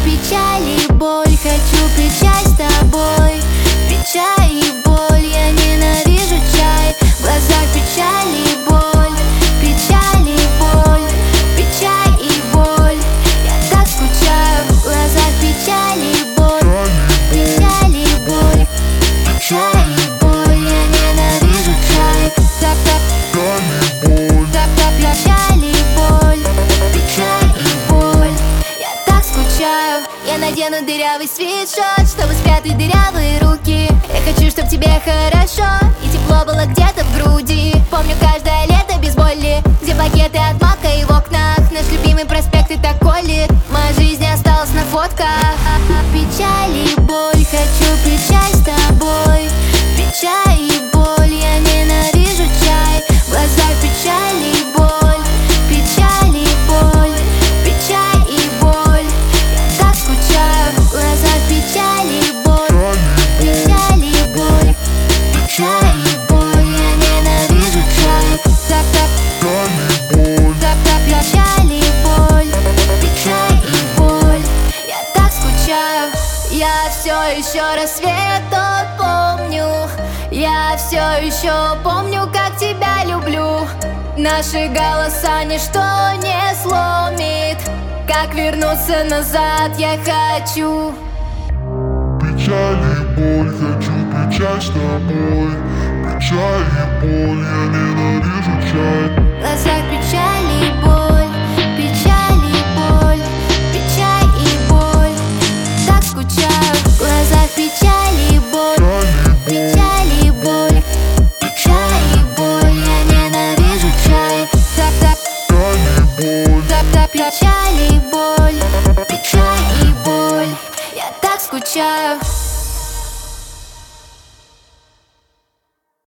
печаль и боль, хочу пить чай с тобой. Печаль и боль, я ненавижу чай. В глазах печаль и боль, печаль и боль, печаль и боль. Я так скучаю, в глазах печаль и боль, печаль и боль, печаль и боль, я ненавижу чай. Печаль и боль, печаль и боль. Я так скучаю. Я надену дырявый свитшот, чтобы спрятать дырявые руки. Я хочу, чтоб тебе хорошо и тепло было где-то в груди. Помню каждое лето без боли, где пакеты от Мака и в окнах наш любимый проспект и Тополи. Моя жизнь осталась на фотках. Печаль и боль, хочу пить чай с тобой. Печаль и боль, я ненавижу чай. В глазах печаль и боль, печаль и боль, печаль и боль. Я так скучаю, в глазах печаль и боль, печаль и боль, печаль и боль. Я ненавижу чай. Печаль и боль, печаль и боль. Я так скучаю. Я все еще рассвет тот помню. Я все еще помню, как тебя люблю. Наши голоса ничто не сломит. Как вернуться назад я хочу. Печаль и боль, хочу пить чай с тобой. Печаль и боль, я ненавижу чай. В глазах печаль и боль, печаль и боль, печаль и боль. Так скучаю, в глазах печаль и боль, печаль и боль, печаль и боль. Я ненавижу чай. Печаль и боль, печаль и боль. Я так скучаю.